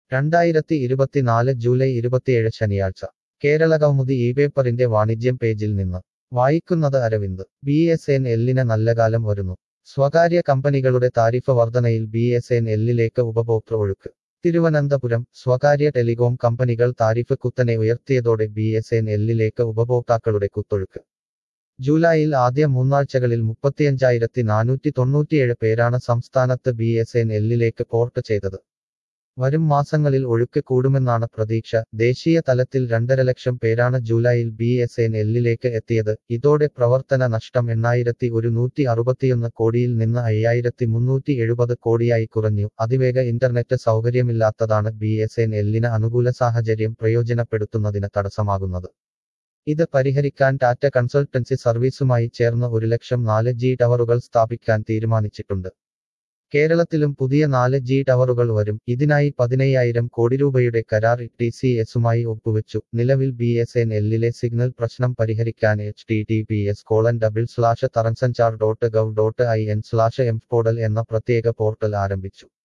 2024 July 27 ശനിയാഴ്ച കേരള കൗമുദി ഇപേപ്പറിന്റെ വാണിജ്യം പേജിൽ നിന്ന് വായിക്കുന്നത് അരവിന്ദ്. BSNL-ന് നല്ലകാലം വരുന്നു. സ്വകാര്യ കമ്പനികളുടെ താരിഫ് വർധനയിൽ BSNL-ലേക്ക് ഉപഭോക്തൃ ഒഴുക്ക്. തിരുവനന്തപുരം. സ്വകാര്യ ടെലികോം കമ്പനികൾ താരിഫ് കുത്തനെ ഉയർത്തിയതോടെ BSNL-ലേക്ക് ഉപഭോക്താക്കളുടെ കുത്തൊഴുക്ക്. ജൂലൈയിൽ ആദ്യ മൂന്നാഴ്ചകളിൽ 35,497 പേരാണ് സംസ്ഥാനത്ത് BSNL-ലേക്ക് പോർട്ട് ചെയ്തത്. വരും മാസങ്ങളിൽ ഒഴുക്ക് കൂടുമെന്നാണ് പ്രതീക്ഷ. ദേശീയ തലത്തിൽ 2.5 ലക്ഷം പേരാണ് ജൂലൈയിൽ BSNL-ലേക്ക് എത്തിയത്. ഇതോടെ പ്രവർത്തന നഷ്ടം 8,161 കോടിയിൽ നിന്ന് 5,370 കോടിയായി കുറഞ്ഞു. അതിവേഗ ഇന്റർനെറ്റ് സൗകര്യമില്ലാത്തതാണ് BSNL-ന് അനുകൂല സാഹചര്യം പ്രയോജനപ്പെടുത്തുന്നതിന് തടസ്സമാകുന്നത്. ഇത് പരിഹരിക്കാൻ ടാറ്റ കൺസൾട്ടൻസി സർവീസുമായി ചേർന്ന് 1,00,000 4G ടവറുകൾ സ്ഥാപിക്കാൻ തീരുമാനിച്ചിട്ടുണ്ട്. കേരളത്തിലും പുതിയ 4G ടവറുകൾ വരും. ഇതിനായി 15,000 കോടി രൂപയുടെ കരാർ TCS-യുമായി ഒപ്പുവെച്ചു. നിലവിൽ BSNL-ലെ സിഗ്നൽ പ്രശ്നം പരിഹരിക്കാൻ https://taransanchar.gov.in/mpoddle എന്ന പ്രത്യേക പോർട്ടൽ ആരംഭിച്ചു.